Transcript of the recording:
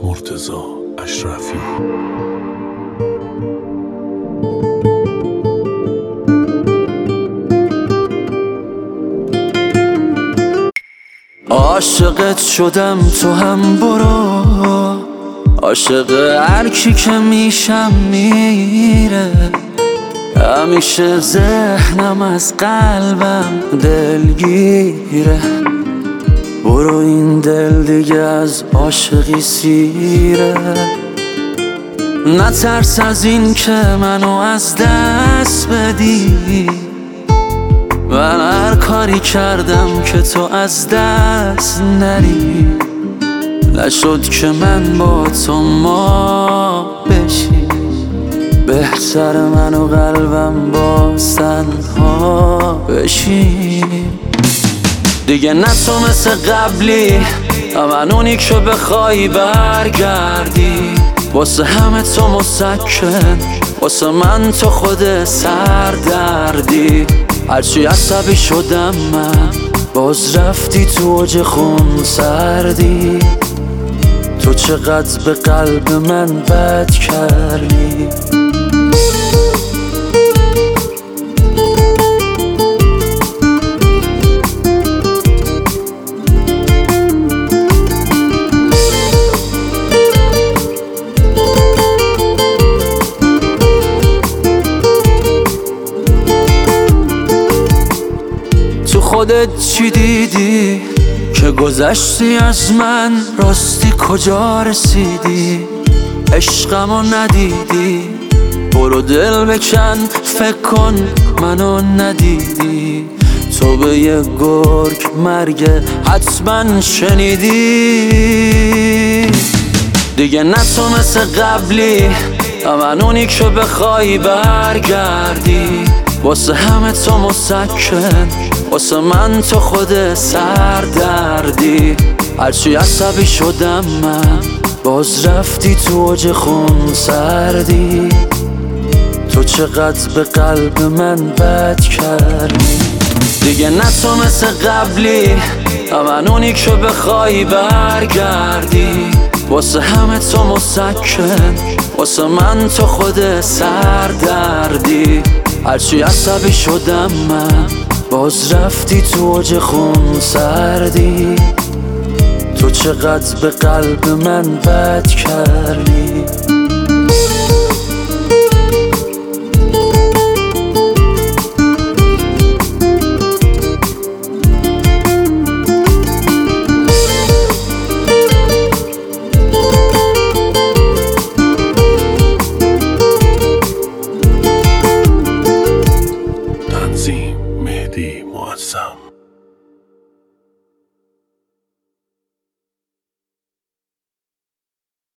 مرتضی اشرفی. عاشقت شدم تو هم برو، عاشق هر کی که میشم میره. همیشه ذهنم از قلبم دلگیره. برو این دل دیگه از عاشقی سیره. نترس از این که منو از دست بدی. من هر کاری کردم که تو از دست نری. نشد که من با تو ما بشی. بهتر من و قلبم با تنها بشی. دیگه نه تو مثل قبلی، من اونی که بخوای برگردی. واسه همه تو مسکن، واسه من تو خود سردردی. هرچی عصبی شدم من، باز رفتی تو اوج خون سردی. تو چقدر به قلب من بد کردی. تو خودت چی دیدی که گذشتی از من؟ راستی کجا رسیدی؟ عشقمو ندیدی؟ برو دل بکن، فکر کن منو ندیدی. تو به یه گرگ مرگ حتما شنیدی. دیگه نه تو مثل قبلی، من اونی که بخوای برگردی. واسه همه تو مسکن، واسه من تو خود سردردی. هرچی عصبی شدم من، باز رفتی تو اوج خون سردی. تو چقدر به قلب من بد کردی. دیگه نه تو مثل قبلی، من اونی که بخوای برگردی. واسه همه تو مسکن، واسه من تو خود سردردی. هرچی عصبی شدم من، باز رفتی تو اوج خون سردی. تو چقدر به قلب من بد کردی. تنظیم مهدی معظم.